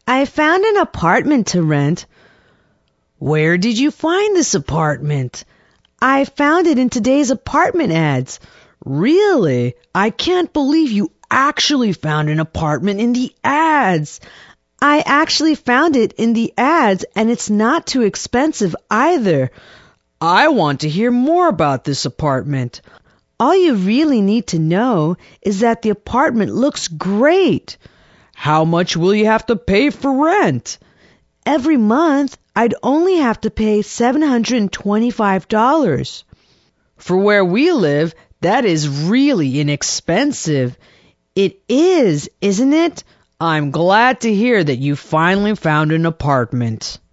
I found an apartment to rent. Where did you find this apartment? I found it in today's apartment ads. Really? I can't believe you actually found an apartment in the ads. I actually found it in the ads, and it's not too expensive either. I want to hear more about this apartment. All you really need to know is that the apartment looks great. How much will you have to pay for rent? Every month, I'd only have to pay $725. For where we live, that is really inexpensive. It is, isn't it? I'm glad to hear that you finally found an apartment.